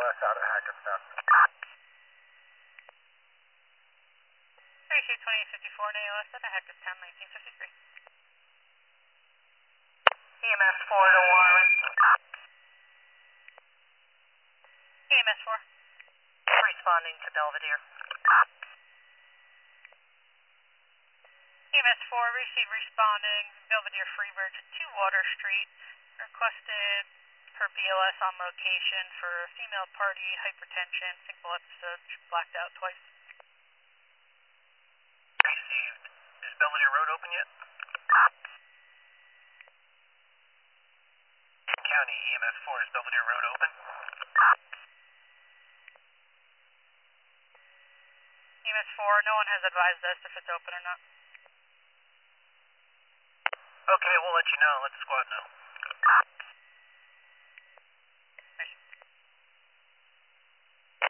out at Hackettstown. 322054 in AOS at Hackettstown, 1953. EMS 4 to Warren. EMS 4. Responding to Belvedere. EMS 4, receive responding, Belvedere Freebridge, 2 Water Street, requested per BLS on location for a female party, hypertension, single episode, blacked out twice. Received. Is Belvedere Road open yet? County EMS 4, is Belvedere Road open? EMS 4, no one has advised us if it's open or not. Okay, we'll let you know. Let the squad know.